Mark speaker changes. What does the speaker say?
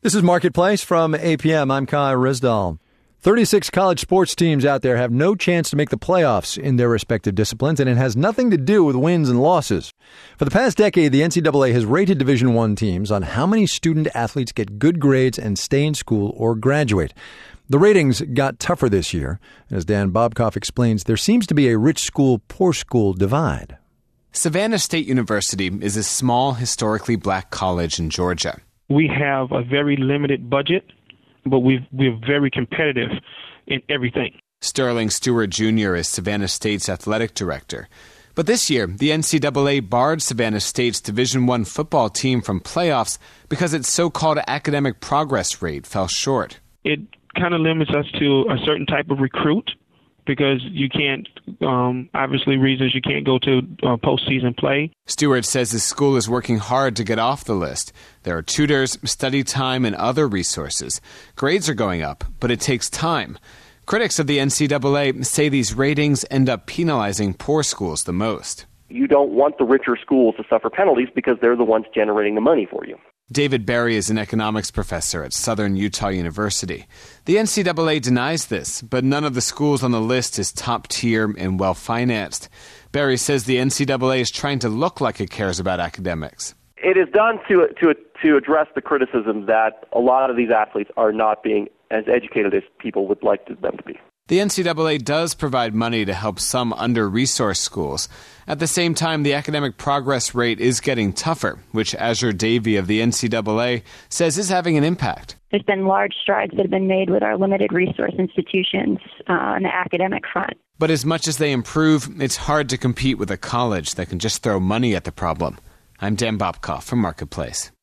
Speaker 1: This is Marketplace from APM. I'm Kai Risdal. 36 college sports teams out there have no chance to make the playoffs in their respective disciplines, and it has nothing to do with wins and losses. For the past decade, the NCAA has rated Division I teams on how many student athletes get good grades and stay in school or graduate. The ratings got tougher this year. As Dan Bobkoff explains, there seems to be a rich school, poor school divide.
Speaker 2: Savannah State University is a small, historically black college in Georgia.
Speaker 3: We have a very limited budget, but we're very competitive in everything.
Speaker 2: Sterling Stewart Jr. is Savannah State's athletic director. But this year, the NCAA barred Savannah State's Division I football team from playoffs because its so-called academic progress rate fell short.
Speaker 3: It kind of limits us to a certain type of recruit because you can't, obviously reasons you can't go to postseason play.
Speaker 2: Stewart says his school is working hard to get off the list. There are tutors, study time, and other resources. Grades are going up, but it takes time. Critics of the NCAA say these ratings end up penalizing poor schools the most.
Speaker 4: You don't want the richer schools to suffer penalties because they're the ones generating the money for you.
Speaker 2: David Berry is an economics professor at Southern Utah University. The NCAA denies this, but none of the schools on the list is top tier and well-financed. Berry says the NCAA is trying to look like it cares about academics.
Speaker 4: It is done to address the criticism that a lot of these athletes are not being as educated as people would like them to be.
Speaker 2: The NCAA does provide money to help some under-resourced schools. At the same time, the academic progress rate is getting tougher, which Azure Davey of the NCAA says is having an impact.
Speaker 5: There's been large strides that have been made with our limited resource institutions on the academic front.
Speaker 2: But as much as they improve, it's hard to compete with a college that can just throw money at the problem. I'm Dan Bobkoff from Marketplace.